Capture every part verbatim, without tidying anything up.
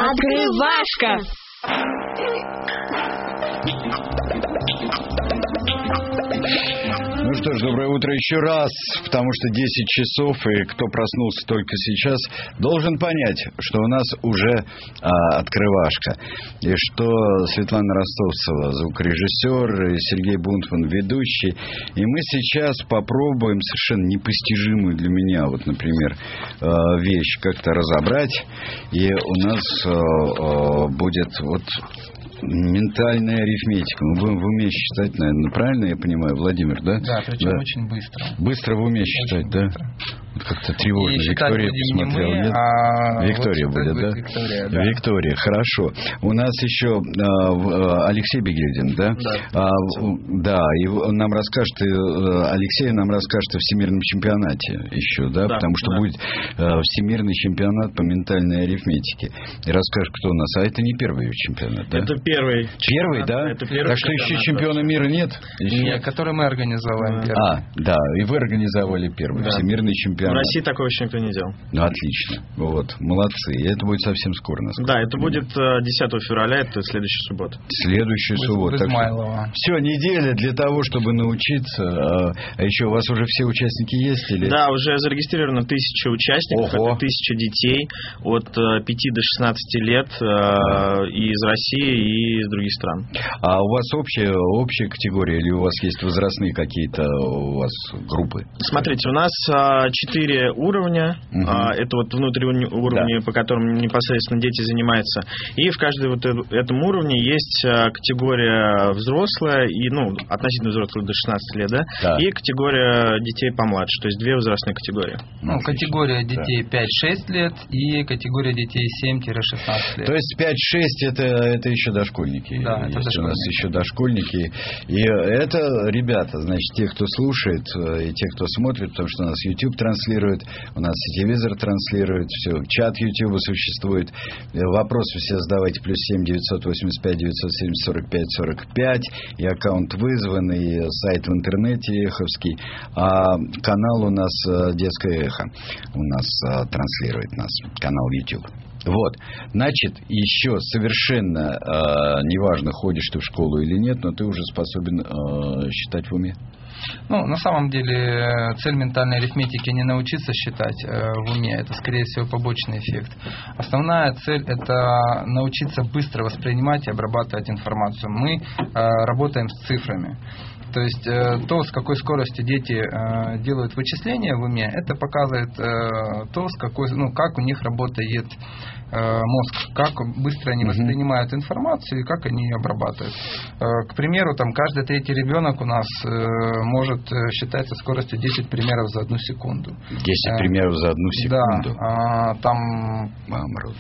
Открывашка! Ну что ж, доброе утро еще раз, потому что десять часов, и кто проснулся только сейчас, должен понять, что у нас уже а, открывашка. И что Светлана Ростовцева, звукорежиссер, и Сергей Бунтман, ведущий. И мы сейчас попробуем совершенно непостижимую для меня, вот, например, вещь как-то разобрать. И у нас а, а, будет вот... ментальная арифметика. Мы будем в уме считать, наверное, правильно я понимаю, Владимир, да? Да, причем да. очень быстро. Быстро в уме считать, да? Быстро. Вот как-то тревожно. И Виктория посмотрела, мы, нет? а Виктория вот будет, будет да? Виктория, да? Виктория, хорошо. У нас еще а, Алексей Бегельдин, да? Да. А, да, и он нам расскажет, Алексей нам расскажет о всемирном чемпионате еще, да? да Потому что да. будет а, всемирный чемпионат по ментальной арифметике. И расскажет, кто у нас. А это не первый чемпионат, да? Это первый. Первый, да? Это первый так что еще чемпиона мира нет? Еще? Нет, который мы организовали. А, да, и вы организовали первый да. всемирный чемпионат. В России такого еще никто не делал. Ну, отлично. Вот, молодцы. И это будет совсем скоро, насколько. Да, это будет десятого февраля, это следующая суббота. Следующая суббота. Без Измайлова. Все, неделя для того, чтобы научиться. А, а еще у вас уже все участники есть? Или? Да, уже зарегистрировано тысяча участников. Ого. Это тысяча детей от пяти до шестнадцати лет и из России, и из других стран. А у вас общая, общая категория или у вас есть возрастные какие-то у вас группы? Смотрите, у нас четыре уровня. Угу. Это вот внутренние уровни, да. по которым непосредственно дети занимаются. И в каждом вот этом уровне есть категория взрослая, и, ну, относительно взрослых до шестнадцати лет, да? Да. И категория детей помладше, то есть две возрастные категории. Ну, категория детей да. пять-шесть лет и категория детей семь-шестнадцать лет. То есть пять-шесть это, это еще дошкольники. Да, есть это дошкольники. У нас еще дошкольники. И это, ребята, значит, те, кто слушает, и те, кто смотрит, потому что у нас YouTube транслирует, у нас телевизор транслирует, все, чат YouTube существует. Вопросы все задавайте. Плюс семь девятьсот восемьдесят пять девятьсот семьдесят сорок пять сорок пять. И аккаунт вызван, и сайт в интернете эховский. А канал у нас Детское эхо. У нас транслирует нас. Канал YouTube. Вот, значит, еще совершенно э, неважно, ходишь ты в школу или нет, но ты уже способен э, считать в уме. Ну, на самом деле, цель ментальной арифметики не научиться считать э, в уме, это, скорее всего, побочный эффект. Основная цель – это научиться быстро воспринимать и обрабатывать информацию. Мы э, работаем с цифрами. То есть э, то, с какой скоростью дети э, делают вычисления в уме, это показывает э, то, с какой, ну, как у них работает э, мозг, как быстро они воспринимают информацию и как они ее обрабатывают. Э, к примеру, там каждый третий ребенок у нас э, может считать со скоростью десять примеров за одну секунду. десять э, примеров за одну секунду? Да. Э, там... Мама родная.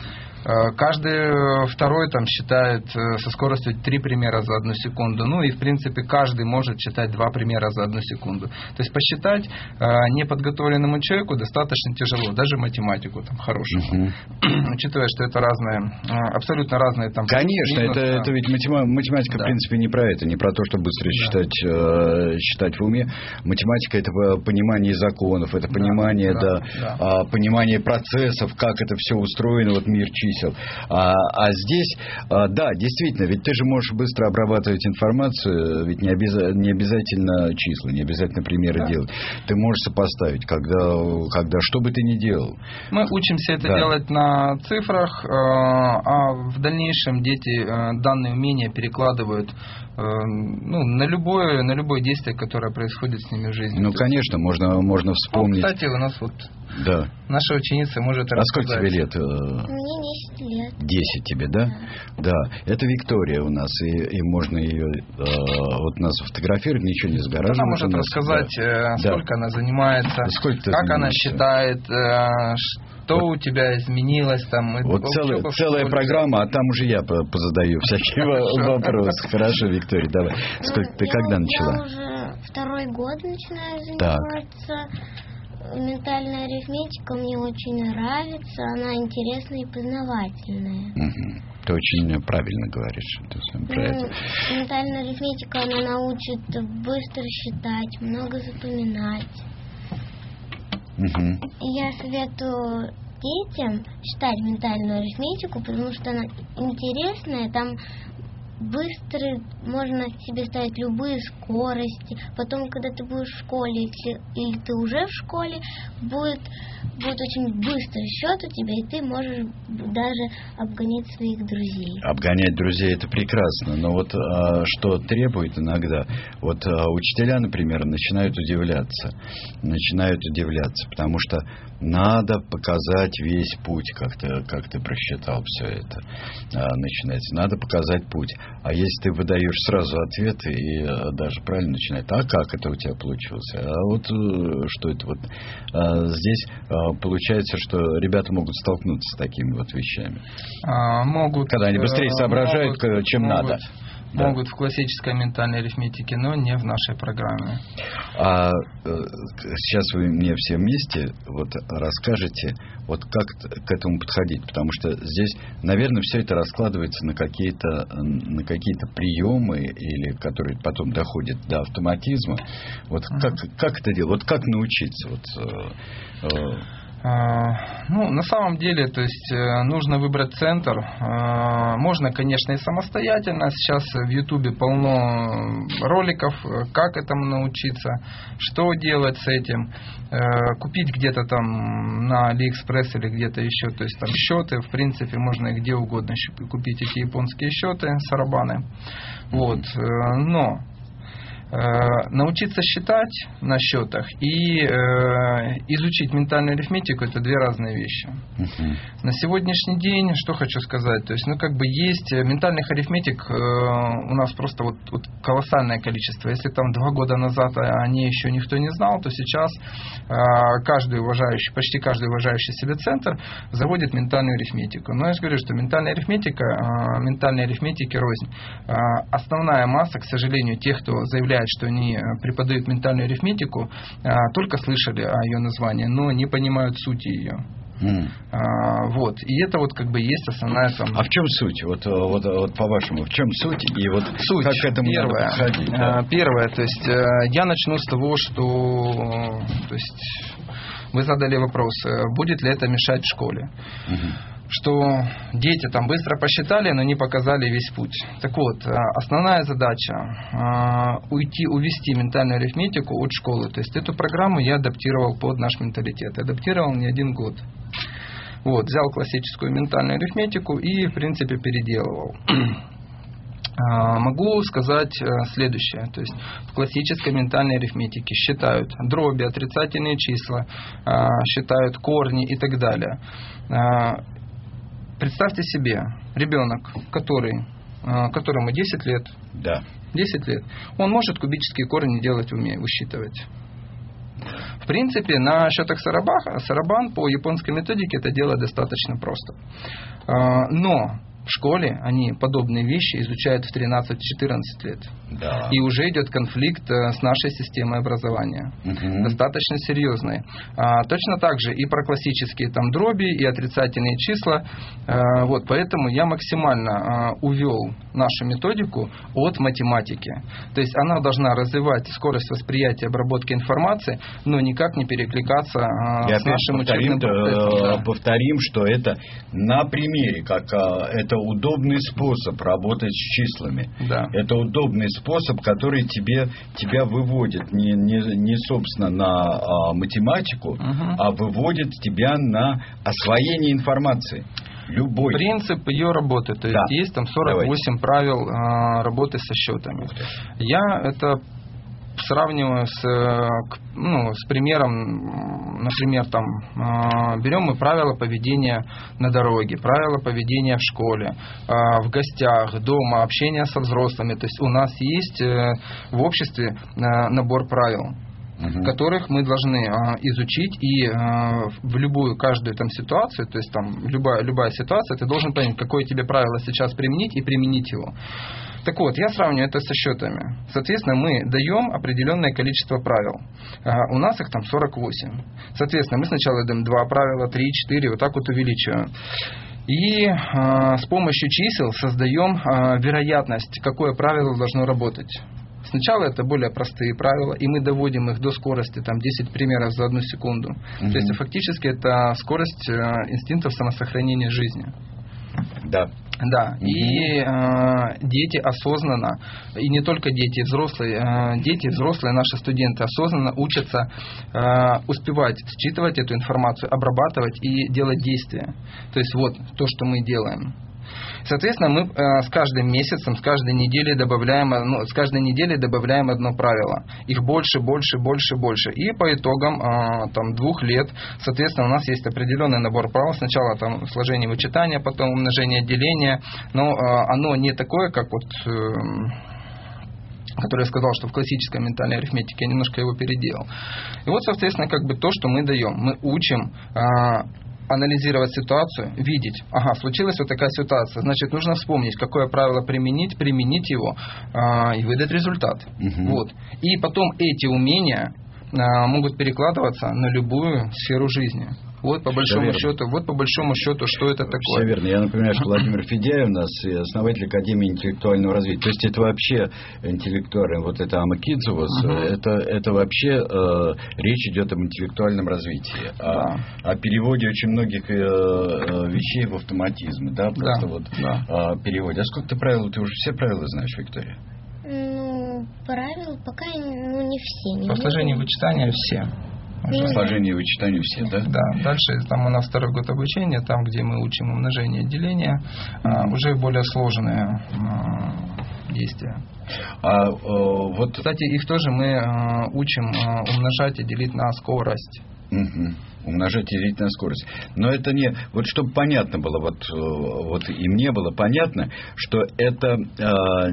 Каждый второй там считает со скоростью три примера за одну секунду. Ну и в принципе каждый может считать два примера за одну секунду. То есть посчитать неподготовленному человеку достаточно тяжело, даже математику там хорошему. Uh-huh. Учитывая, что это разные, абсолютно разные там. Конечно, минусы, это, да. это ведь математика, да. в принципе, не про это, не про то, чтобы быстро да. считать, э, считать в уме. Математика — это понимание законов, это понимание, да, да, да. Да, понимание процессов, как это все устроено, вот мир чисел. А, а здесь, а, да, действительно, ведь ты же можешь быстро обрабатывать информацию, ведь не, обяза- не обязательно числа, не обязательно примеры да. делать. Ты можешь сопоставить, когда, когда что бы ты ни делал. Мы учимся это да. делать на цифрах, а в дальнейшем дети данные умения перекладывают ну, на любое, на любое действие, которое происходит с ними в жизни. Ну, конечно, можно, можно вспомнить. Ну, кстати, у нас вот да. наша ученица может а рассказать. А сколько тебе лет? Мне десять лет. десять тебе, да? Да. Да. Это Виктория у нас, и, и можно ее э, вот нас фотографировать, ничего не сгораживает. Она может нас, рассказать, да. сколько да. она занимается, сколько как занимаешься? она считает, что вот. у тебя изменилось там. Вот целая, целая программа, а там уже я позадаю всякие вопросы. Хорошо, Виктория, давай. Сколько ты когда начала? Я уже второй год начинаю заниматься. Ментальная арифметика мне очень нравится, она интересная и познавательная. Угу. Ты очень правильно говоришь. Ты про это. Ментальная арифметика, она научит быстро считать, много запоминать. Угу. Я советую детям читать ментальную арифметику, потому что она интересная, там быстро можно себе ставить любые скорости. Потом, когда ты будешь в школе или ты уже в школе, будет, будет очень быстрый счет у тебя, и ты можешь даже обгонять своих друзей. Обгонять друзей — это прекрасно, но вот а, что требует иногда, вот а, учителя, например, начинают удивляться, начинают удивляться, потому что надо показать весь путь, как ты, как ты просчитал все это, а, начинается. Надо показать путь. А если ты выдаешь сразу ответы и а, даже правильно начинает, а как это у тебя получилось? А вот что это вот? А, здесь а, получается, что ребята могут столкнуться с такими вот вещами. А, могут. Когда они быстрее соображают, могут, чем могут. надо. Могут да. в классической ментальной арифметике, но не в нашей программе. А сейчас вы мне все вместе вот расскажете, вот как к этому подходить, потому что здесь, наверное, все это раскладывается на какие-то на какие-то приемы, или которые потом доходят до автоматизма. Вот uh-huh. как как это делать? Вот как научиться? Вот, Ну, на самом деле, то есть нужно выбрать центр. Можно, конечно, и самостоятельно. Сейчас в Ютубе полно роликов, как этому научиться, что делать с этим. Купить где-то там на Алиэкспресс или где-то еще, то есть там счеты, в принципе, можно и где угодно купить эти японские счеты, сарабаны. Вот. Но научиться считать на счетах и э, изучить ментальную арифметику — это две разные вещи. Uh-huh. На сегодняшний день, что хочу сказать, то есть, ну, как бы есть ментальных арифметик э, у нас просто вот, вот колоссальное количество. Если там два года назад о ней еще никто не знал, то сейчас э, каждый уважающий, почти каждый уважающий себя центр заводит ментальную арифметику. Но я же говорю, что ментальная арифметика, э, ментальной арифметики рознь. Э, основная масса, к сожалению, тех, кто заявляет, что они преподают ментальную арифметику, только слышали о ее названии, но не понимают сути ее. Mm. А, вот. И это вот как бы есть основная там... А в чем суть? Вот, вот, вот по-вашему, в чем суть? И вот суть. Как к этому Первое. надо подходить? Да? Первое, то есть я начну с того, что то есть, вы задали вопрос, будет ли это мешать в школе. Mm-hmm. Что дети там быстро посчитали, но не показали весь путь. Так вот, основная задача э, уйти, увести ментальную арифметику от школы. То есть эту программу я адаптировал под наш менталитет. Адаптировал не один год. Вот, взял классическую ментальную арифметику и, в принципе, переделывал. Могу сказать следующее. То есть в классической ментальной арифметике считают дроби, отрицательные числа, считают корни и так далее. Представьте себе, ребенок, который, которому десять лет, да. десять лет, он может кубические корни делать в уме, высчитывать. В принципе, на счетах сарабан по японской методике это делать достаточно просто. Но в школе они подобные вещи изучают в тринадцать-четырнадцать лет. Да. И уже идет конфликт с нашей системой образования. Угу. Достаточно серьезный. А, точно так же и про классические там дроби, и отрицательные числа. А, вот, поэтому я максимально а, увел нашу методику от математики. То есть она должна развивать скорость восприятия, обработки информации, но никак не перекликаться а, с нашим учебным процессом. Да. Повторим, что это на примере, как а, это удобный способ работать с числами. Да. Это удобный способ, который тебе, тебя выводит не, не, не собственно на а, математику, угу. а выводит тебя на освоение информации. Любой. Принцип ее работы. То есть да. есть там сорок восемь Давайте. правил а, работы со счетами. Я это сравниваю с, ну, с примером, например, там, берем мы правила поведения на дороге, правила поведения в школе, в гостях, дома, общение со взрослыми. То есть у нас есть в обществе набор правил, Uh-huh. которых мы должны а, изучить, и а, в любую, каждую там ситуацию, то есть там любая, любая ситуация, ты должен понять, какое тебе правило сейчас применить, и применить его. Так вот, я сравниваю это со счетами. Соответственно, мы даем определенное количество правил. А, у нас их там сорок восемь. Соответственно, мы сначала даем два правила, три, четыре, вот так вот увеличиваем. И а, с помощью чисел создаем а, вероятность, какое правило должно работать. Сначала это более простые правила, и мы доводим их до скорости там, десять примеров за одну секунду. Mm-hmm. То есть фактически это скорость инстинктов самосохранения жизни. Да. Да, mm-hmm. и э, дети осознанно, и не только дети, взрослые, э, дети, взрослые, наши студенты осознанно учатся э, успевать считывать эту информацию, обрабатывать и делать действия. То есть вот то, что мы делаем. Соответственно, мы э, с каждым месяцем, с каждой неделей добавляем, ну, с каждой неделей добавляем одно правило. Их больше, больше, больше, больше. И по итогам э, там, двух лет, соответственно, у нас есть определенный набор правил. Сначала там сложение, вычитания, потом умножение, деление. Но э, оно не такое, как вот... Э, который я сказал, что в классической ментальной арифметике, я немножко его переделал. И вот, соответственно, как бы то, что мы даем. Мы учим... Э, анализировать ситуацию, видеть, ага, случилась вот такая ситуация, значит, нужно вспомнить, какое правило применить, применить его э, и выдать результат. Uh-huh. Вот. И потом эти умения э, могут перекладываться на любую сферу жизни. Вот по большому счету, вот по большому счету, что это такое. Все верно. Я напоминаю, что Владимир Федяев у нас основатель Академии интеллектуального развития. То есть это вообще интеллектуальное, вот это Амакидзу, uh-huh. это, это вообще э, речь идет об интеллектуальном развитии, да. о, о переводе очень многих э, э, вещей в автоматизм, да, просто да. вот да. Э, переводе. А сколько ты правил? Ты уже все правила знаешь, Виктория? Ну, правила пока ну, не все. Не по сложению вычитания все. По сложению и вычитанию все, да? Да. Дальше там у нас второй год обучения, там, где мы учим умножение и деление, mm-hmm. уже более сложные э, действия. А, э, вот... Кстати, их тоже мы э, учим э, умножать и делить на скорость. Угу. Умножать и делить на скорость. Но это не... Вот чтобы понятно было, вот, вот и мне было понятно, что это... Э,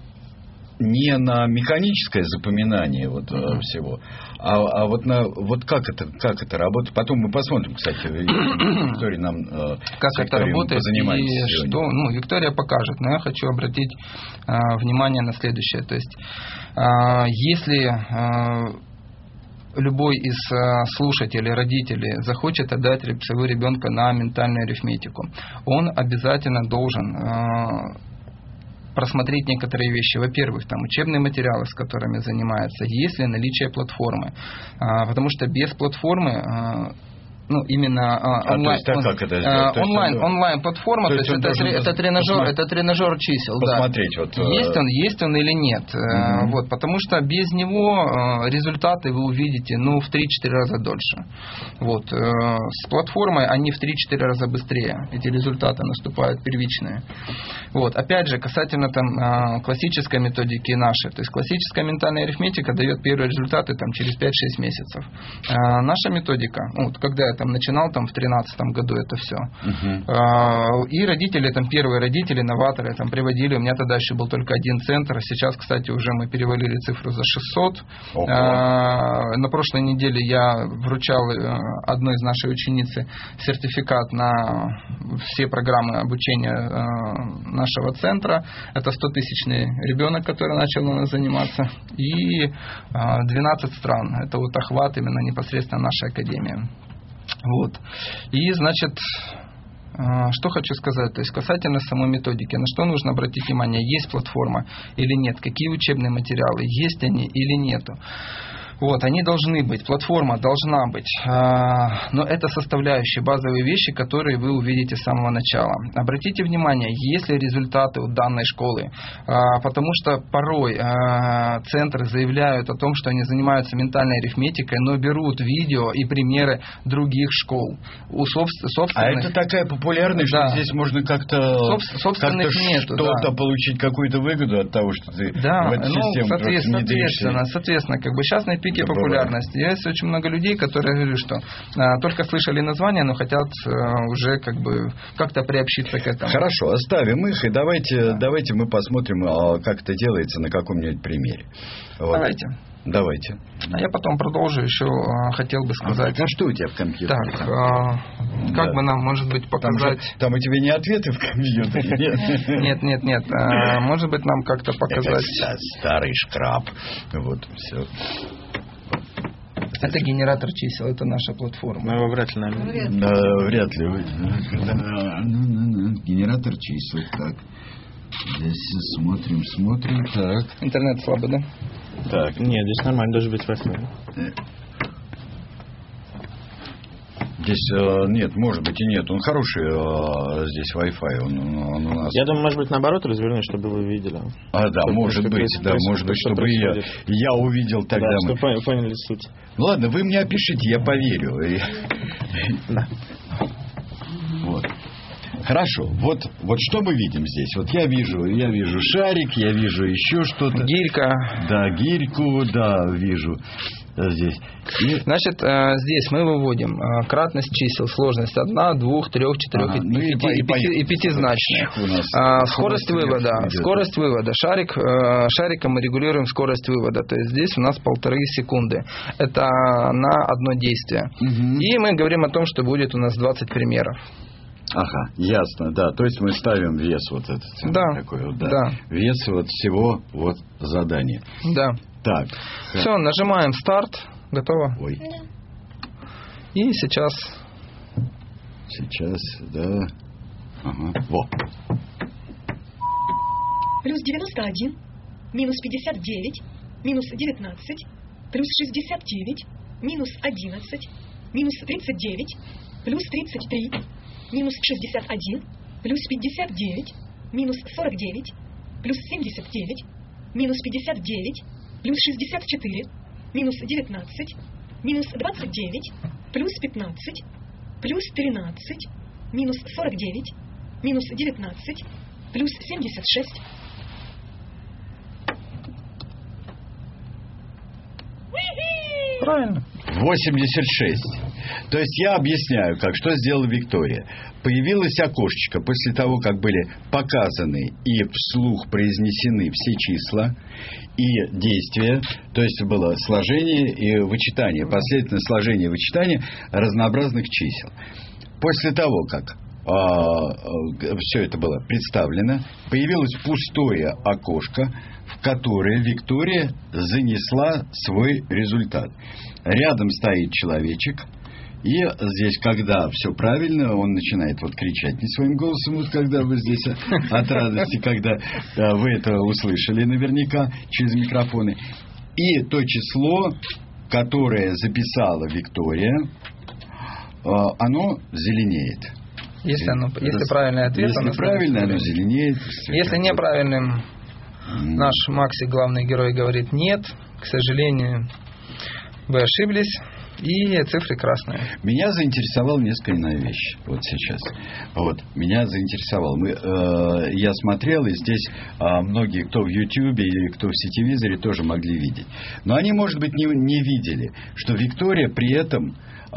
не на механическое запоминание вот, mm-hmm. всего, а, а вот на вот как это как это работает. Потом мы посмотрим, кстати, Виктория нам как это работает и что, ну, Виктория покажет. Но я хочу обратить э, внимание на следующее. То есть, э, если э, любой из э, слушателей, родителей захочет отдать своего ребенка на ментальную арифметику, он обязательно должен э, просмотреть некоторые вещи. Во-первых, там учебные материалы, с которыми занимается, есть ли наличие платформы. А, потому что без платформы, а, ну, именно а, онлайн, а, он, как это сделать? онлайн, есть, онлайн платформа, то есть, то есть это, это, тренажер, это тренажер чисел. Посмотреть, да. вот, есть он, есть он или нет. Угу. Вот, потому что без него результаты вы увидите ну, в три-четыре раза дольше. Вот. С платформой они в три-четыре раза быстрее. Эти результаты наступают первичные. Вот. Опять же, касательно там, классической методики нашей. То есть классическая ментальная арифметика дает первые результаты там, через пять-шесть месяцев. Наша методика, вот, когда я там начинал там, в тринадцатом году это все. Uh-huh. И родители, там первые родители, новаторы там, приводили, у меня тогда еще был только один центр, сейчас, кстати, уже мы перевалили цифру за шестьсот. Uh-huh. На прошлой неделе я вручал одной из нашей ученицы сертификат на все программы обучения нашего центра. Это стотысячный ребенок, который начал у нас заниматься. И двенадцать стран. Это вот охват именно непосредственно нашей академии. Вот. И, значит, что хочу сказать, то есть касательно самой методики, на что нужно обратить внимание, есть платформа или нет, какие учебные материалы, есть они или нету. Вот, они должны быть, платформа должна быть, но это составляющие, базовые вещи, которые вы увидите с самого начала. Обратите внимание, есть ли результаты у данной школы, потому что порой центры заявляют о том, что они занимаются ментальной арифметикой, но берут видео и примеры других школ. У собственных... А это такая популярность, да. Что здесь можно как-то, собственных как-то нету, что-то да. получить, какую-то выгоду от того, что ты да, в эту ну, систему соответственно, внедришься. соответственно, соответственно, как бы сейчас на пике популярности. Есть очень много людей, которые говорят, что а, только слышали название, но хотят а, уже как бы как-то приобщиться к этому. Хорошо, оставим их и давайте, да. давайте мы посмотрим, а, как это делается на каком-нибудь примере. Вот. Давайте. Давайте. А я потом продолжу, еще а, хотел бы сказать. А что у тебя в компьютере? Так, а, как да. бы нам, может быть, показать... Там, же, там у тебя не ответы в компьютере, нет? Нет, нет, нет. А, может быть, нам как-то показать... Это старый шкраб. Вот, все. Это генератор чисел, это наша платформа. Мы его вряд ли найдем. Да, вряд ли. Генератор чисел, так. Здесь смотрим, смотрим, так. Интернет слабый, да? Так, нет, здесь нормально, должен быть Wi-Fi. Здесь э, нет, может быть и нет. Он хороший, э, здесь Wi-Fi. Он, он у нас... Я думаю, может быть, наоборот развернуть, чтобы вы видели. А, да, что, может что быть, да, происходит, может быть, что чтобы я, я увидел тогда. Да, мы... чтобы поняли суть. Ну ладно, вы мне опишите, я поверю. Да. Вот. Хорошо. Вот, вот что мы видим здесь? Вот я вижу, я вижу шарик, я вижу еще что-то. Гирька. Да, гирьку, да, вижу здесь. И... Значит, здесь мы выводим кратность чисел, сложность одна, двух, трех, четырех ага, и, ну и, пяти, и, и, и пятизначная. А, скорость вывода. Идет. Скорость вывода. Шарик, шариком мы регулируем скорость вывода. То есть здесь у нас полторы секунды. Это на одно действие. Угу. И мы говорим о том, что будет у нас двадцать примеров. Ага, ясно, да. То есть мы ставим вес вот этот. Да. Такой вот, да. да. Вес вот всего вот задания. Да. Так. Все, нажимаем старт. Готово? Ой. И сейчас. Сейчас, да. Ага. Во. Плюс девяносто один, минус пятьдесят девять, минус девятнадцать, плюс шестьдесят девять, минус одиннадцать, минус тридцать девять, плюс тридцать три, минус шестьдесят один, плюс пятьдесят девять, минус сорок девять, плюс семьдесят девять, минус пятьдесят девять, плюс шестьдесят четыре, минус девятнадцать, минус двадцать девять, плюс пятнадцать, плюс тринадцать, минус сорок девять, минус девятнадцать, плюс семьдесят шесть. Правильно. восемьдесят шесть. То есть я объясняю, как что сделала Виктория. Появилось окошечко после того, как были показаны и вслух произнесены все числа и действия. То есть было сложение и вычитание, последовательное сложение и вычитание разнообразных чисел. После того, как а, а, все это было представлено, появилось пустое окошко, в которое Виктория занесла свой результат. Рядом стоит человечек, и здесь, когда все правильно, он начинает вот кричать не своим голосом, вот когда вы здесь от радости, когда вы это услышали наверняка через микрофоны. И то число, которое записала Виктория, оно зеленеет. Если, оно, если правильный ответ, если правильно, оно зеленеет. Если неправильным, наш Макси, главный герой, говорит нет, к сожалению, вы ошиблись, и цифры красные. Меня заинтересовала несколько иная вещь вот сейчас. Вот, меня заинтересовал. Мы, э, я смотрел, и здесь э, многие, кто в Ютьюбе или кто в сетевизоре, тоже могли видеть. Но они, может быть, не, не видели, что Виктория при этом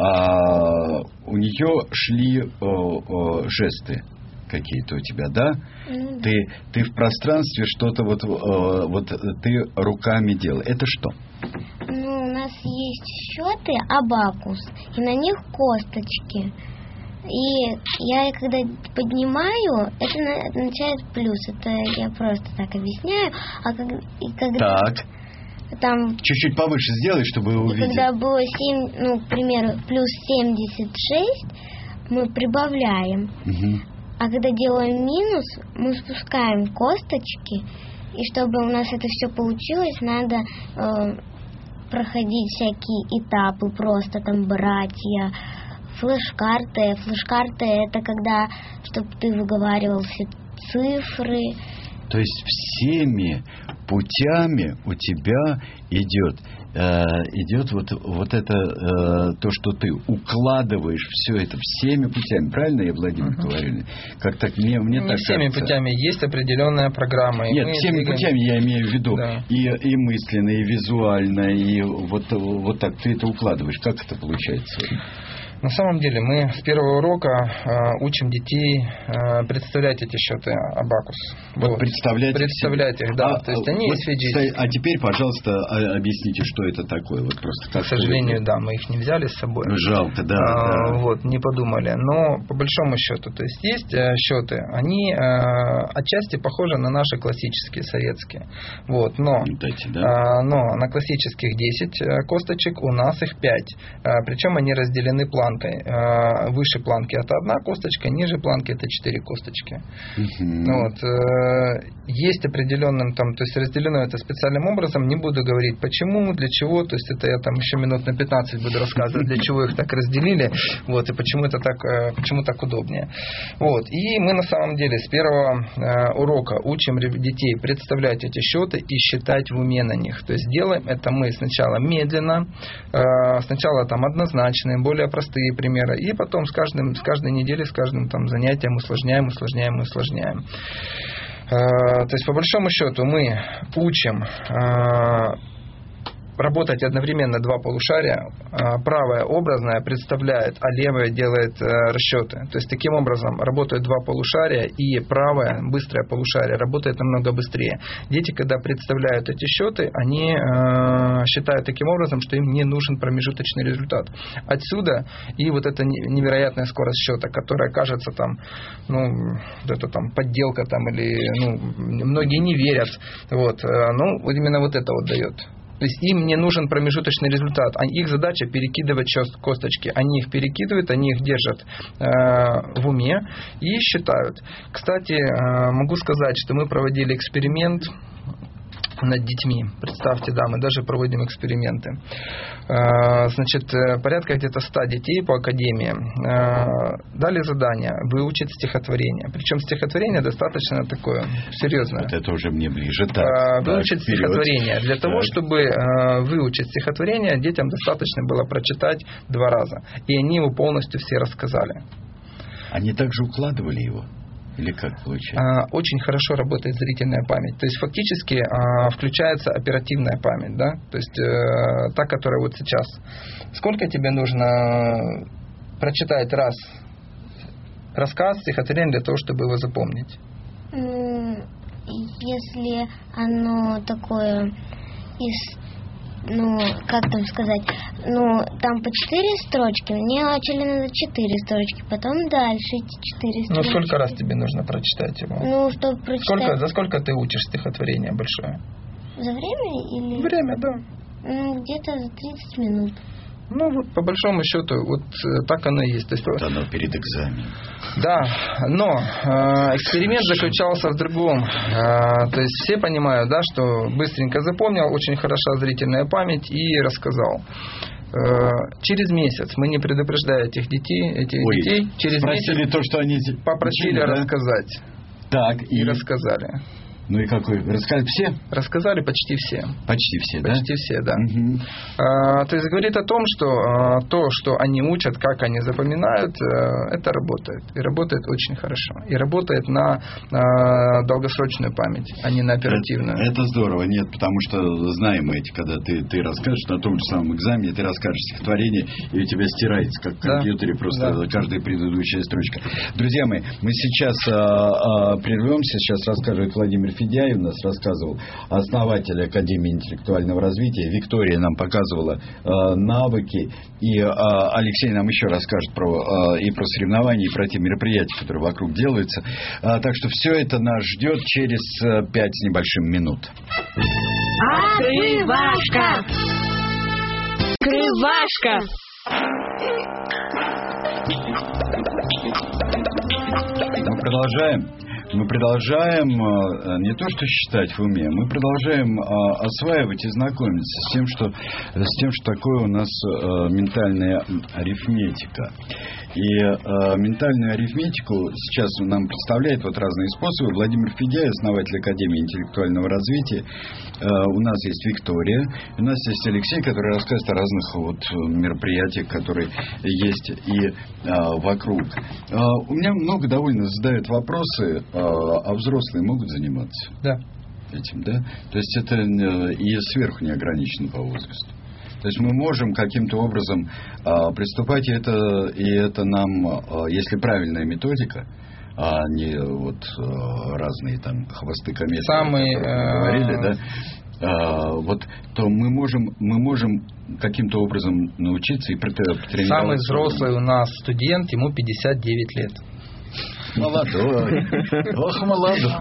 э, у нее шли э, э, жесты какие-то у тебя, да? Mm. Ты, ты в пространстве что-то вот, э, вот ты руками делал. Это что? Ну, у нас есть счеты абакус, и на них косточки. И я, когда поднимаю, это означает плюс. Это я просто так объясняю. А как, и когда... Так. Там, чуть-чуть повыше сделай, чтобы вы увидели. Когда было семь, ну, к примеру, плюс семьдесят шесть, мы прибавляем. Угу. А когда делаем минус, мы спускаем косточки. И чтобы у нас это все получилось, надо э, проходить всякие этапы, просто там братья, флеш-карты. Флеш-карты — это когда, чтобы ты выговаривал все цифры. То есть всеми путями у тебя идет, э, идет вот, вот это, э, то, что ты укладываешь все это всеми путями. Правильно я, Владимир, uh-huh. говорю? Как так, мне, мне Не так всеми кажется. путями, есть определенная программа. Нет, всеми двигаем... путями я имею в виду. Да. И, и мысленно, и визуально, и вот, вот так ты это укладываешь. Как это получается? На самом деле мы с первого урока э, учим детей э, представлять эти счеты абакус. Вот, вот. представлять, представлять их, да. А, То есть они вот, есть физически. А теперь, пожалуйста, объясните, что это такое. Вот просто как К сожалению, это... да, мы их не взяли с собой. Ну, жалко, да, а, да. Вот, не подумали. Но по большому счету, то есть есть э, счеты, они э, отчасти похожи на наши классические советские. Вот, но, Дайте, да? э, но на классических десять э, косточек у нас их пять. Э, причем они разделены планом. планкой. Э, выше планки это одна косточка, ниже планки это четыре косточки. Мгм. Вот. Э, есть определенным там, то есть разделено это специальным образом. Не буду говорить почему, для чего. То есть это я там еще минут на пятнадцать буду рассказывать, для чего их так разделили. Вот, и почему это так, э, почему так удобнее. Вот. И мы на самом деле с первого э, урока учим детей представлять эти счеты и считать в уме на них. То есть делаем это мы сначала медленно, э, сначала там однозначные, более простые примеры, и потом с, каждым, с каждой неделей, с каждым там занятием усложняем, усложняем, усложняем. Э, то есть по большому счету мы учим э, работать одновременно два полушария. Правое образное представляет, а левое делает расчеты. То есть таким образом работают два полушария, и правое, быстрое полушарие работает намного быстрее. Дети, когда представляют эти счеты, они э, считают таким образом, что им не нужен промежуточный результат. Отсюда и вот эта невероятная скорость счета, которая кажется там, ну, это там подделка там, или ну, многие не верят. Вот. Ну, вот именно вот это вот дает. То есть им не нужен промежуточный результат. Их задача перекидывать косточки. Они их перекидывают, они их держат э, в уме и считают. Кстати, э, могу сказать, что мы проводили эксперимент над детьми. Представьте, да, мы даже проводим эксперименты. Значит, порядка где-то ста детей по академии дали задание выучить стихотворение. Причем стихотворение достаточно такое серьезное. Вот это уже мне ближе. Так, выучить так, стихотворение. Для так. того, чтобы выучить стихотворение, детям достаточно было прочитать два раза. И они его полностью все рассказали. Они также укладывали его? Или как получается? Очень хорошо работает зрительная память. То есть фактически включается оперативная память, да? То есть та, которая вот сейчас. Сколько тебе нужно прочитать раз рассказ, стихотворение для того, чтобы его запомнить? Если оно такое из ну, как там сказать, ну, там по четыре строчки, мне вначале надо четыре строчки, потом дальше эти четыре строчки. Ну, сколько раз тебе нужно прочитать его? Ну, чтобы прочитать... Сколько, за сколько ты учишь стихотворение большое? За время или... Время, да. Ну, где-то за тридцать минут. Ну, вот по большому счету, вот так оно и есть. То есть вот оно перед экзаменом. Да, но э, эксперимент заключался в другом. Э, то есть все понимают, да, что быстренько запомнил, очень хороша зрительная память и рассказал. Э, через месяц мы, не предупреждая этих детей, этих Ой, детей, через спросили месяц то, что они попросили учили, рассказать. Да? Так, и, и рассказали. Ну и какой? Рассказали все? Рассказали почти все. Почти все, да? Почти все, да. Угу. А, то есть говорит о том, что а, то, что они учат, как они запоминают, а, это работает. И работает очень хорошо. И работает на а, долгосрочную память, а не на оперативную. Это, это здорово. Нет, потому что знаем мы эти, когда ты, ты расскажешь на том же самом экзамене, ты расскажешь стихотворение, и у тебя стирается, как в да? компьютере, просто да. каждая предыдущая строчка. Друзья мои, мы сейчас а, а, прервемся. Сейчас расскажет Владимир Федяев, нас рассказывал, основатель Академии интеллектуального развития. Виктория нам показывала э, навыки. И э, Алексей нам еще расскажет про, э, и про соревнования, и про те мероприятия, которые вокруг делаются. Э, так что все это нас ждет через э, пять с небольшим минут. Открывашка! Открывашка! Мы продолжаем. Мы продолжаем не то что считать в уме, мы продолжаем осваивать и знакомиться с тем, что, с тем, что такое у нас ментальная арифметика. И э, ментальную арифметику сейчас нам представляет вот разные способы. Владимир Федяев, основатель Академии интеллектуального развития. Э, у нас есть Виктория, у нас есть Алексей, который рассказывает о разных вот мероприятиях, которые есть и э, вокруг. Э, у меня много довольно задают вопросы, э, а взрослые могут заниматься да. этим, да? То есть это э, и сверху не ограничено по возрасту. То есть мы можем каким-то образом а, приступать, и это, и это нам, а, если правильная методика, а не вот а, разные там хвосты кометы, Самые, говорили, да, а, вот, то мы можем, мы можем каким-то образом научиться и потренироваться. Самый взрослый у нас студент, ему пятьдесят девять лет. Молодой. Ох, молодой.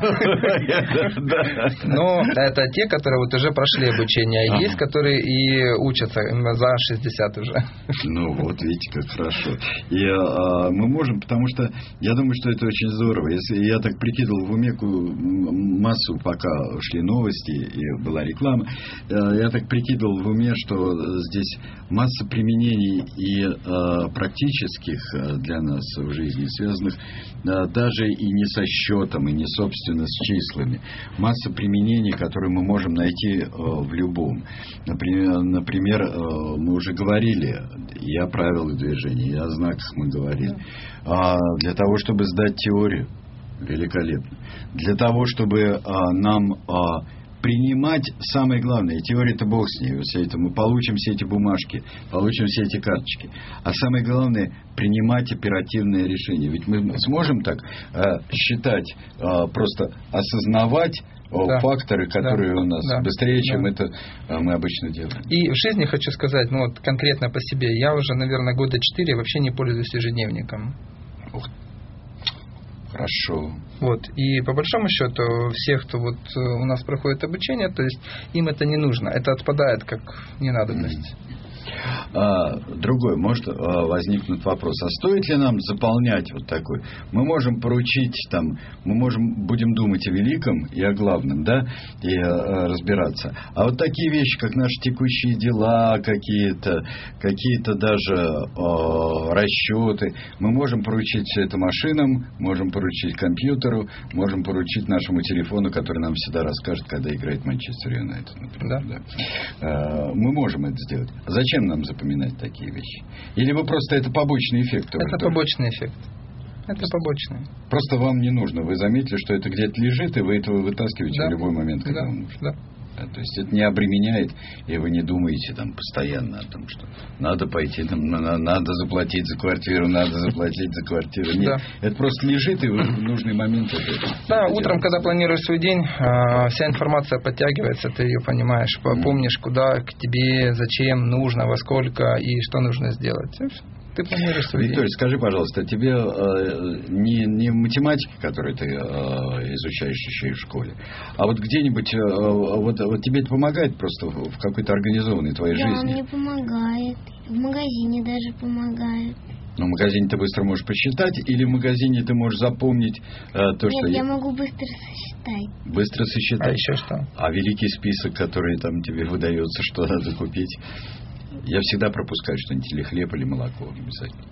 Но это те, которые вот уже прошли обучение. А есть, которые и учатся за шестьдесят уже. Ну вот, видите, как хорошо. И а, мы можем, потому что я думаю, что это очень здорово. Если я так прикидывал в уме массу, пока шли новости и была реклама, я так прикидывал в уме, что здесь масса применений и а, практических для нас в жизни, связанных а, даже и не со счетом, и не, собственно, с числами. Масса применений, которые мы можем найти а, в любом. Например, например, а, мы уже говорили и о правилах движения, и о знаках мы говорили. А, для того, чтобы сдать теорию, великолепно. Для того, чтобы а, нам а, принимать, самое главное, теория-то бог с ней, все это, мы получим все эти бумажки, получим все эти карточки. А самое главное, принимать оперативные решения. Ведь мы сможем так а, считать, а, просто осознавать да. факторы, которые да. у нас да. быстрее, чем да. это а, мы обычно делаем. И в жизни хочу сказать, ну вот конкретно по себе, я уже, наверное, года четыре вообще не пользуюсь ежедневником. Ух, хорошо. Вот. И по большому счету, всех, кто вот у нас проходит обучение, то есть им это не нужно. Это отпадает как ненадобность. А, другой, может а, возникнуть вопрос, а стоит ли нам заполнять вот такой? Мы можем поручить, там, мы можем, будем думать о великом и о главном, да, и а, разбираться. А вот такие вещи, как наши текущие дела, какие-то, какие-то даже а, расчеты, мы можем поручить все это машинам, можем поручить компьютеру, можем поручить нашему телефону, который нам всегда расскажет, когда играет Манчестер Юнайтед, например. Да? Да. А, мы можем это сделать. Зачем нам запоминать такие вещи? Или вы просто это побочный эффект? Это тоже? побочный эффект. Это побочный. Просто вам не нужно. Вы заметили, что это где-то лежит, и вы этого вытаскиваете да. в любой момент, когда да. вам нужно. Да. Да, то есть это не обременяет, и вы не думаете там постоянно о том, что надо пойти, там, надо заплатить за квартиру, надо заплатить за квартиру. Нет, да. Это просто лежит, и вы в нужный момент это Да, это утром, делаете. когда планируешь свой день, вся информация подтягивается, ты ее понимаешь, помнишь, куда к тебе, зачем, нужно, во сколько и что нужно сделать. Ты планируешь свой Виктория, день. скажи, пожалуйста, тебе э, не, не математика, которую ты э, изучаешь еще и в школе, а вот где-нибудь, э, вот, вот тебе это помогает просто в, в какой-то организованной твоей да, жизни? Да, мне помогает. В магазине даже помогает. Но в магазине ты быстро можешь посчитать, или в магазине ты можешь запомнить э, то, Нет, что... я могу быстро сосчитать. Быстро сосчитать. А еще что? А великий список, который там тебе выдается, что надо купить... Я всегда пропускаю что-нибудь, или хлеб, или молоко обязательно.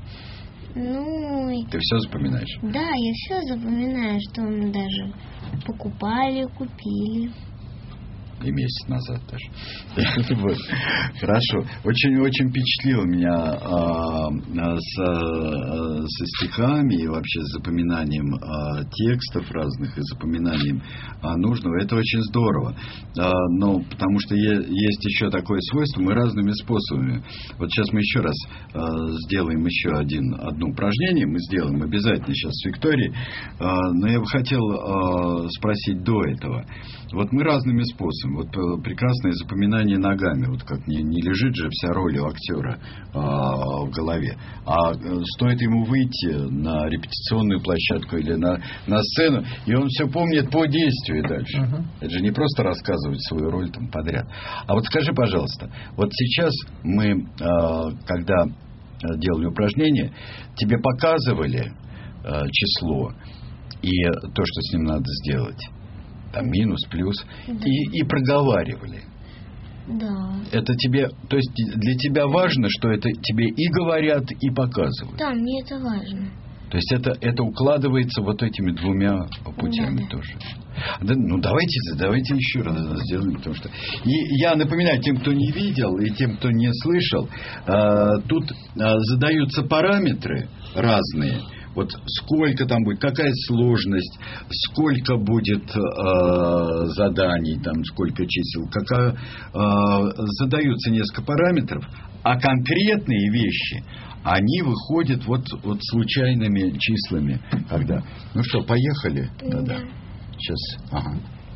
Ну... Ты все запоминаешь? Да, я все запоминаю, что мы даже покупали, купили. И месяц назад даже. Вот. Хорошо. Очень-очень впечатлило меня а, с, а, со стихами и вообще с запоминанием а, текстов разных и запоминанием а, нужного. Это очень здорово. А, но потому что е- есть еще такое свойство, мы разными способами. Вот сейчас мы еще раз а, сделаем еще один, одно упражнение. Мы сделаем обязательно сейчас с Викторией. А, но я бы хотел а, спросить до этого. Вот мы разными способами. Вот прекрасное запоминание ногами. Вот как не, не лежит же вся роль у актера а, в голове. А стоит ему выйти на репетиционную площадку или на, на сцену, и он все помнит по действию дальше. Uh-huh. Это же не просто рассказывать свою роль там подряд. А вот скажи, пожалуйста, вот сейчас мы, а, когда делали упражнение, тебе показывали а, число и то, что с ним надо сделать. Там минус, плюс. Да. И, и проговаривали. Да. Это тебе, то есть для тебя важно, что это тебе и говорят, и показывают. Да, мне это важно. То есть это, это укладывается вот этими двумя путями, да, да. тоже. Да, ну давайте, давайте еще раз сделаем, потому что. И я напоминаю тем, кто не видел, и тем, кто не слышал, э, тут э, задаются параметры разные. Вот сколько там будет, какая сложность, сколько будет э, заданий, там, сколько чисел, какая, э, задаются несколько параметров, а конкретные вещи, они выходят вот, вот случайными числами. Когда. Ну что, поехали? Да. Да-да. Сейчас. Ага.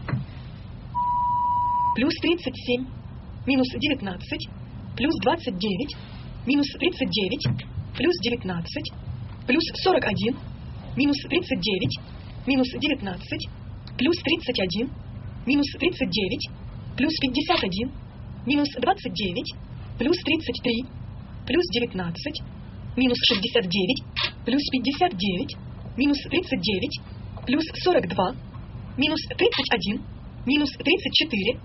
Плюс тридцать семь, минус девятнадцать, плюс двадцать девять, минус тридцать девять, плюс девятнадцать, плюс сорок один, минус тридцать девять, минус девятнадцать, плюс тридцать один, минус тридцать девять, плюс пятьдесят один, минус двадцать девять, плюс тридцать три, плюс девятнадцать, минус шестьдесят девять, плюс пятьдесят девять, минус тридцать девять, плюс сорок два, минус тридцать один, минус тридцать четыре.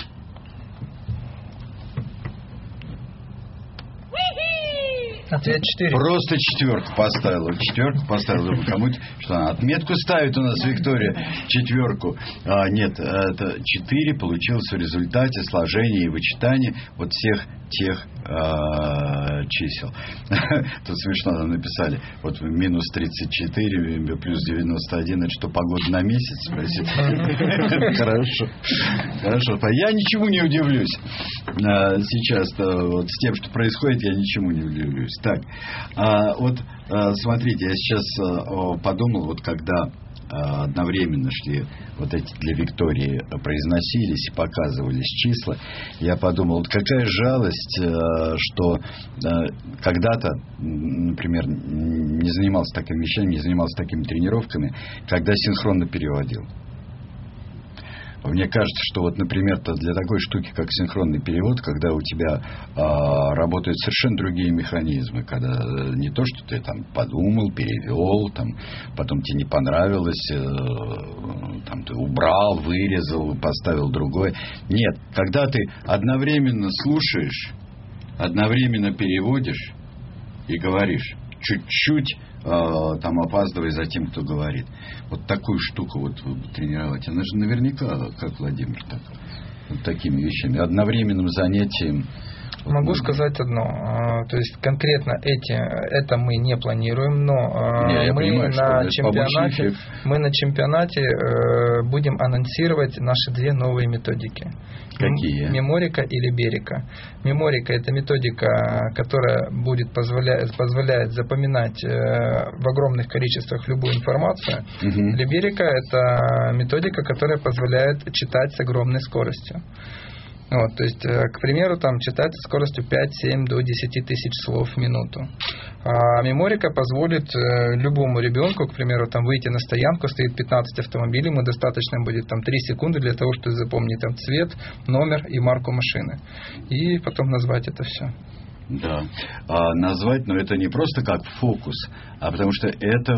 Ответ четыре. Просто четверку поставила. Четверку поставила. Думаю, кому-то, что она отметку ставит у нас, Виктория, четверку. А, нет, это четыре получилось в результате сложения и вычитания вот всех тех а, чисел. Тут смешно нам написали. Вот минус тридцать четыре плюс девяносто один. Это что, погода на месяц? Спросите. Хорошо. Хорошо. Я ничему не удивлюсь. Сейчас вот с тем, что происходит, я ничему не удивлюсь. Так, а, вот а, смотрите, я сейчас а, подумал, вот когда а, одновременно шли вот эти для Виктории произносились и показывались числа, я подумал, вот какая жалость, а, что а, когда-то, например, не занимался такими вещами, не занимался такими тренировками, когда синхронно переводил. Мне кажется, что вот, например, для такой штуки, как синхронный перевод, когда у тебя а, работают совершенно другие механизмы, когда не то, что ты там подумал, перевел, там, потом тебе не понравилось, э, там, ты убрал, вырезал, поставил другое. Нет, когда ты одновременно слушаешь, одновременно переводишь и говоришь, чуть-чуть там опаздывая за тем, кто говорит. Вот такую штуку вот тренировать. Она же наверняка, как Владимир, так, вот такими вещами. Одновременным занятием. Могу сказать одно. То есть конкретно эти, это мы не планируем, но не, мы, понимаю, на чемпионате, мы на чемпионате будем анонсировать наши две новые методики. Какие? Меморика и Либерика. Меморика — это методика, которая будет позволять, позволяет запоминать в огромных количествах любую информацию. Угу. Либерика — это методика, которая позволяет читать с огромной скоростью. Вот, то есть, к примеру, там читать со скоростью пять-семь до десяти тысяч слов в минуту. А меморика позволит любому ребенку, к примеру, там выйти на стоянку, стоит пятнадцать автомобилей, ему достаточно будет там три секунды для того, чтобы запомнить там цвет, номер и марку машины. И потом назвать это все. Да. А назвать, но это не просто как фокус, а потому что это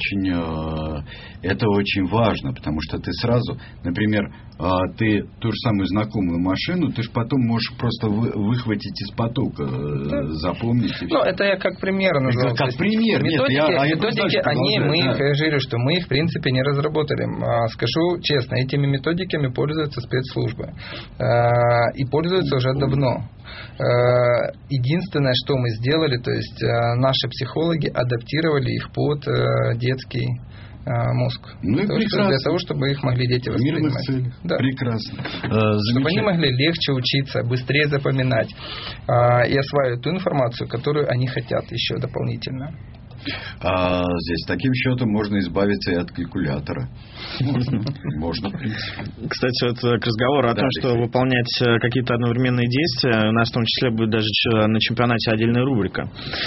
очень, это очень важно, потому что ты сразу, например, ты ту же самую знакомую машину, ты же потом можешь просто выхватить из потока, да. Запомнить. Ну, это я как пример назвал. Как пример. Методики, Нет, я, методики я они, мы да. их, я же говорю, что мы их, в принципе, не разработали. Скажу честно, этими методиками пользуются спецслужбы. И пользуются уже давно. Единственное, что мы сделали, то есть наши психологи адаптировали их под детский мозг. Ну и прекрасно. Для того, чтобы их могли дети воспринимать. Да. Прекрасно. Чтобы они могли легче учиться, быстрее запоминать и осваивать ту информацию, которую они хотят еще дополнительно. А здесь таким счетом можно избавиться и от калькулятора. Можно. Можно, в принципе. Кстати, вот к разговору о том, что выполнять какие-то одновременные действия, у нас в том числе будет даже на чемпионате отдельная рубрика.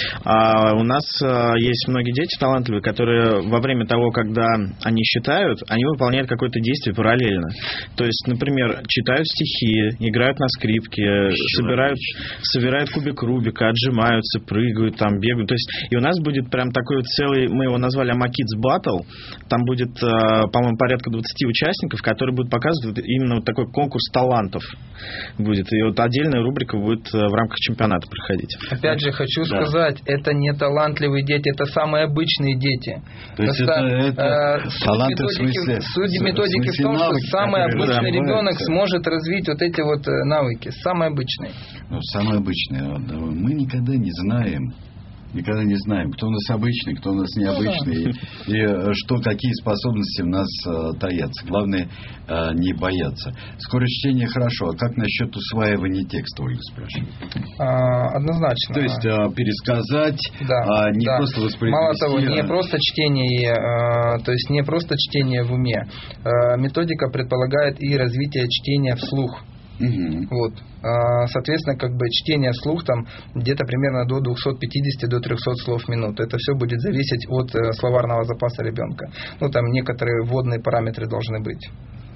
А у нас есть многие дети талантливые, которые во время того, когда они считают, они выполняют какое-то действие параллельно. То есть, например, читают стихи, играют на скрипке, собирают, собирают кубик Рубика, отжимаются, прыгают, там, бегают. То есть, и у нас будет прям такой вот целый, мы его назвали Амакидс Battle. Там будет, по-моему, порядка двадцати участников, которые будут показывать именно вот такой конкурс талантов будет. И вот отдельная рубрика будет в рамках чемпионата проходить. Опять же, хочу да. сказать, это не талантливые дети, это самые обычные дети. То есть это, это э, таланты в смысле... Суть методики в, в том, навыки, что самый обычный ребенок сможет развить вот эти вот навыки. Самые обычные. Ну, самые обычные. Мы никогда не знаем, Никогда не знаем, кто у нас обычный, кто у нас необычный, и, и что, какие способности в нас э, таятся. Главное, э, не бояться. Скорость чтения хорошо, а как насчет усваивания текста, Ольга спрашивает? А, однозначно. То есть, э, пересказать, да, а не да. просто воспроизвести. Мало того, не а... просто чтение, э, то есть не просто чтение в уме. Э, методика предполагает и развитие чтения вслух. Угу. Вот. Соответственно, как бы чтение вслух там где-то примерно до двухсот пятидесяти до трехсот слов в минуту. Это все будет зависеть от словарного запаса ребенка. Ну, там некоторые вводные параметры должны быть.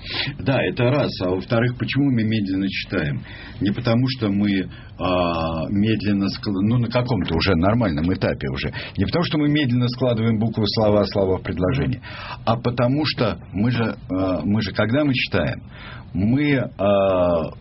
Да, это раз. А во-вторых, почему мы медленно читаем? Не потому, что мы а, медленно, ну, на каком-то уже нормальном этапе уже. Не потому, что мы медленно складываем буквы, слова, слова в предложение. А потому, что мы же, а, мы же когда мы читаем, мы... А,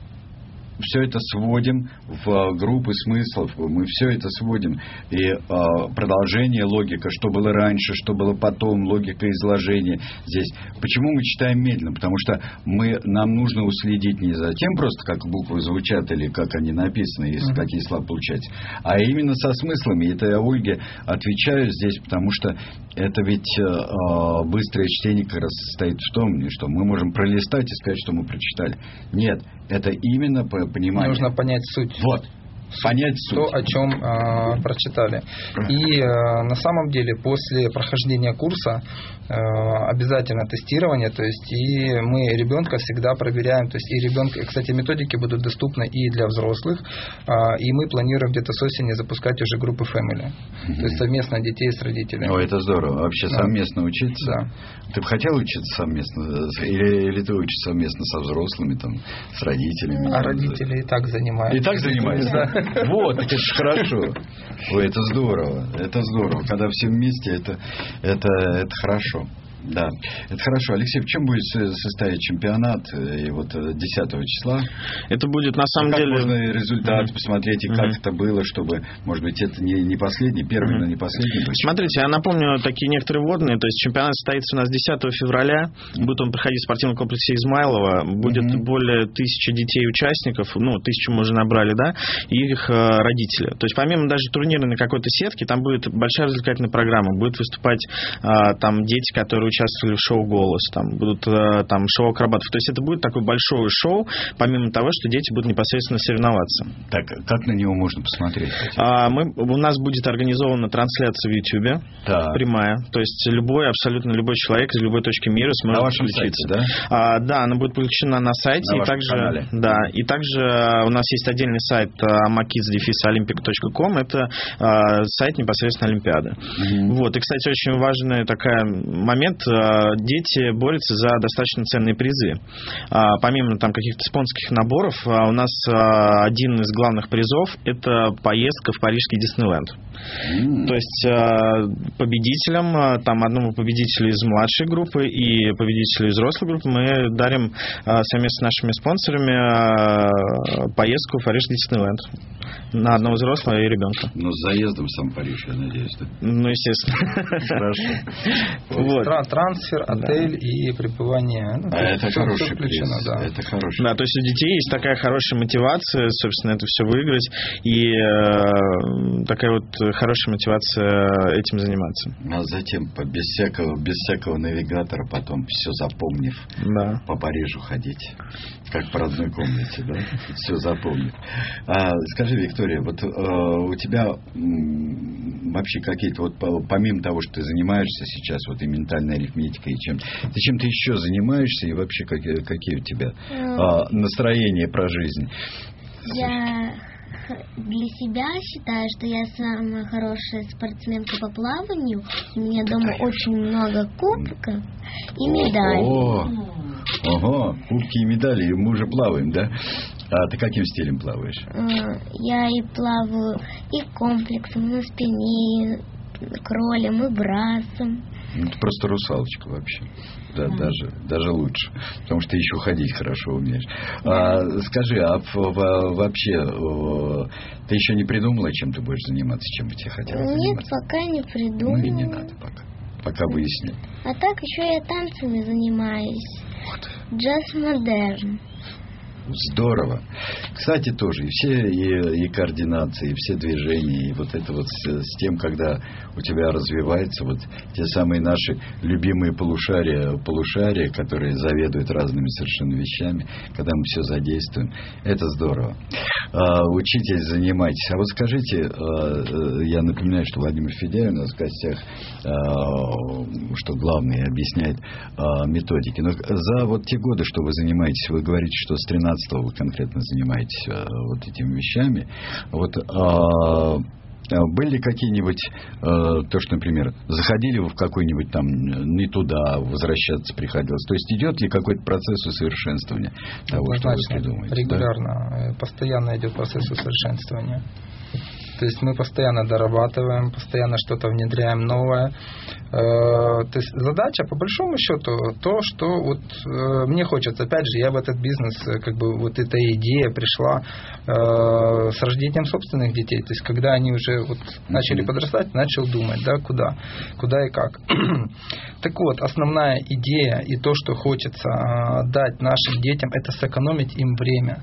все это сводим в группы смыслов, мы все это сводим. И э, продолжение, логика, что было раньше, что было потом, логика изложения здесь. Почему мы читаем медленно? Потому что мы, нам нужно уследить не за тем просто, как буквы звучат или как они написаны, если mm-hmm. какие слова получаются, а именно со смыслами. И это я Ольге отвечаю здесь, потому что это ведь э, быстрое чтение как раз состоит в том, что мы можем пролистать и сказать, что мы прочитали. Нет, это именно понимание. Нужно понять суть. Вот. Понять суть. То, о чем э, прочитали. И э, на самом деле после прохождения курса э, обязательно тестирование, то есть и мы ребенка всегда проверяем, то есть и ребенка, кстати, методики будут доступны и для взрослых, э, и мы планируем где-то с осени запускать уже группы Family, mm-hmm. то есть совместно детей с родителями. О, это здорово. Вообще да. совместно учиться. Да. Ты бы хотел учиться совместно? Или, или ты учишься совместно со взрослыми, там, с родителями? А родители и так занимаются. И так занимаются? Да. Вот, это же хорошо. Ой, это здорово. Это здорово. Когда все вместе, это, это, это хорошо. Да, это хорошо. Алексей, в чем будет состоять чемпионат и вот десятого числа? Это будет на самом как деле... Как можно результат mm-hmm. посмотреть, и mm-hmm. как это было, чтобы, может быть, это не, не последний, первый, mm-hmm. но не последний. Будет. Смотрите, я напомню такие некоторые вводные. То есть чемпионат состоится у нас десятого февраля. Mm-hmm. Будет он проходить в спортивном комплексе Измайлова. Будет mm-hmm. более тысячи детей-участников. Ну, тысячу мы уже набрали, да? И их э, родители. То есть помимо даже турнирной какой-то сетки, там будет большая развлекательная программа. Будут выступать э, там дети, которые участвовали в шоу «Голос», там будут там шоу акробатов. То есть это будет такое большое шоу, помимо того, что дети будут непосредственно соревноваться. Так, как на него можно посмотреть? А, мы, у нас будет организована трансляция в Ютьюбе, прямая. То есть любой, абсолютно любой человек из любой точки мира сможет включиться. Да? А, да, она будет включена на сайте. На и также, канале. Да, и также у нас есть отдельный сайт макидс дефис олимпик точка ком. Это а, сайт непосредственно Олимпиады. Mm-hmm. Вот. И, кстати, очень важный такой момент. Дети борются за достаточно ценные призы. Помимо там каких-то спонсорских наборов, у нас один из главных призов – это поездка в парижский Диснейленд. Mm. То есть победителям, там одному победителю из младшей группы и победителю из взрослой группы мы дарим совместно с нашими спонсорами поездку в Париж Диснейленд на одного взрослого и ребенка. Ну, с заездом в сам Париж, я надеюсь, да? Ну, естественно. Хорошо. Вот. Трансфер, отель да. и пребывание. Ну, а это все, хороший все включено, приз. да. Это хороший. Да, то есть у детей есть такая хорошая мотивация, собственно, это все выиграть, и э, такая вот хорошая мотивация этим заниматься. А затем без всякого, без всякого навигатора потом все запомнив, да. по Парижу ходить, как по родной комнате, да? Все запомнив. А, скажи, Виктория, вот э, у тебя м, вообще какие-то вот помимо того, что ты занимаешься сейчас вот и ментальной арифметикой и чем, ты чем-то еще занимаешься и вообще какие, какие у тебя э, настроения про жизнь? Я для себя считаю, что я самая хорошая спортсменка по плаванию. У меня дома очень много кубков и медалей. Ого, ого, кубки и медали, и мы уже плаваем, да? А ты каким стилем плаваешь? Я и плаваю и комплексом, на спине, и кролем, и брасом. Ну, ты просто русалочка вообще. Да, mm-hmm. даже, даже лучше. Потому что ты еще ходить хорошо умеешь. А, скажи, а вообще ты еще не придумала, чем ты будешь заниматься, чем бы тебе хотелось Нет, заниматься? Нет, пока не придумала. Ну и не надо пока. Пока выясним. А так еще я танцами занимаюсь. Вот. Джаз-модерн. Здорово. Кстати, тоже и все и, и координации, и все движения, и вот это вот с, с тем, когда у тебя развивается вот те самые наши любимые полушария, полушария, которые заведуют разными совершенно вещами, когда мы все задействуем. Это здорово. А, учитесь, занимайтесь. А вот скажите, а, я напоминаю, что Владимир Федяев у нас в гостях, а, что главное, объясняет а, методики. Но за вот те годы, что вы занимаетесь, вы говорите, что с тринадцатого вы конкретно занимаетесь а, вот этими вещами. Вот а, были ли какие-нибудь, э, то, что, например, заходили вы в какой-нибудь там не туда, возвращаться приходилось? То есть идет ли какой-то процесс усовершенствования того, что вы придумаете? Регулярно, да? Постоянно идет процесс усовершенствования. То есть мы постоянно дорабатываем, постоянно что-то внедряем новое. То есть задача, по большому счету, то, что вот мне хочется. Опять же, я в этот бизнес, как бы вот эта идея пришла с рождением собственных детей. То есть когда они уже вот начали подрастать, начал думать, да, куда, куда и как. Так вот, основная идея и то, что хочется дать нашим детям, это сэкономить им время.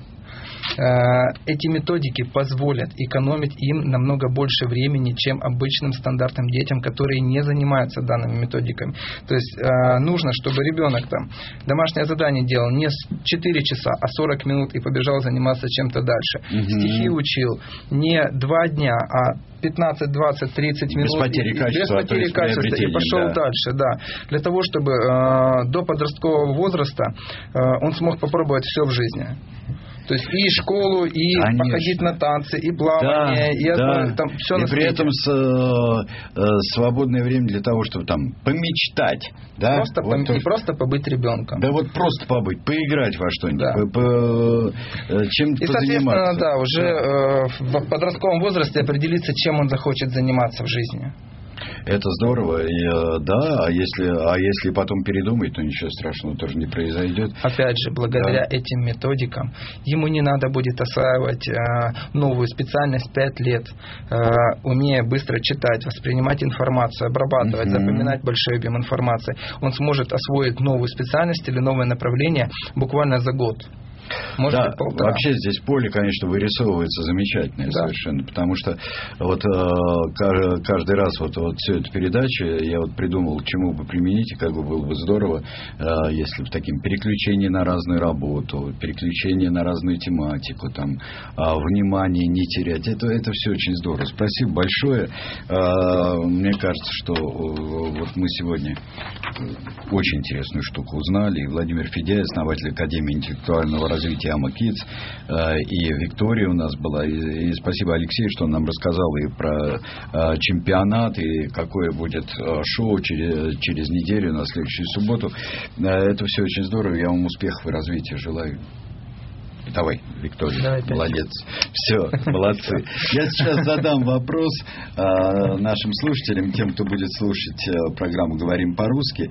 Эти методики позволят экономить им намного больше времени, чем обычным стандартным детям, которые не занимаются данными методиками. То есть нужно, чтобы ребенок там домашнее задание делал не четыре часа, а сорок минут и побежал заниматься чем-то дальше. Mm-hmm. Стихи учил не два дня, а пятнадцать, двадцать, тридцать минут. Без потери качества. Без потери качества. И пошел да. дальше, да. Для того, чтобы э, до подросткового возраста э, он смог попробовать все в жизни. То есть и школу, и Конечно. Походить на танцы, и плавание, да, и да. там все и на при свете. этом с, э, свободное время для того, чтобы там помечтать. Да? Просто, вот пом- то, и просто побыть ребенком. Да вот просто побыть, поиграть во что-нибудь, да. по, по, чем-то и, соответственно, позаниматься. да, уже э, в подростковом возрасте определиться, чем он захочет заниматься в жизни. Это здорово, и, да, а если, а если потом передумать, то ничего страшного тоже не произойдет. Опять же, благодаря да. этим методикам ему не надо будет осваивать э, новую специальность пять лет, э, умея быстро читать, воспринимать информацию, обрабатывать, mm-hmm. запоминать большой объем информации. Он сможет освоить новую специальность или новое направление буквально за год. Может да, быть, полтора. Вообще здесь поле, конечно, вырисовывается замечательное да. совершенно, потому что вот э, каждый раз вот, вот всю эту передачу я вот придумал, к чему бы применить, и как бы было бы здорово, э, если бы таким переключение на разную работу, переключение на разную тематику, там, э, внимание не терять. Это, это все очень здорово. Спасибо большое. Э, мне кажется, что э, вот мы сегодня очень интересную штуку узнали. И Владимир Федяев, основатель Академии интеллектуального развития Ама Кидс, и Виктория у нас была, и, и спасибо Алексею, что он нам рассказал и про а, чемпионат, и какое будет а, шоу через, через неделю, на следующую субботу. А, это все очень здорово, я вам успехов и развития желаю. Давай, Виктория, Давай, молодец. Все, молодцы. Я сейчас задам вопрос а, нашим слушателям, тем, кто будет слушать а, программу «Говорим по-русски».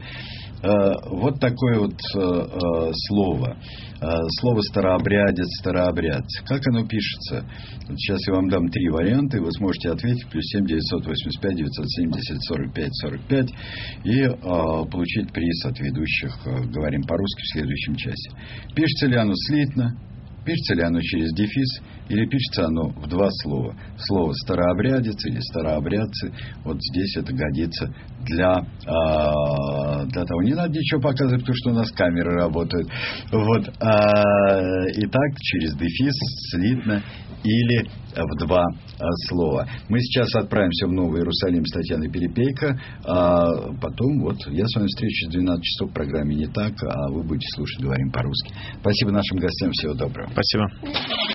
Вот такое вот э, слово. Слово «старообрядец», «старообрядец». Как оно пишется? Сейчас я вам дам три варианта, и вы сможете ответить. Плюс семь девятьсот восемьдесят пять девятьсот семьдесят сорок пять сорок пять. И э, получить приз от ведущих «Говорим по-русски» в следующем часе. Пишется ли оно слитно? Пишется ли оно через дефис, или пишется оно в два слова? Слово «старообрядец» или «старообрядцы». Вот здесь это годится для, а, для того. Не надо ничего показывать, потому что у нас камеры работают. Вот. А, итак, через дефис, слитно или в два слова. Мы сейчас отправимся в Новый Иерусалим с Татьяной Перепейко. А потом вот я с вами встречусь в двенадцать часов в программе «Не так», а вы будете слушать «Говорим по-русски». Спасибо нашим гостям. Всего доброго. Спасибо.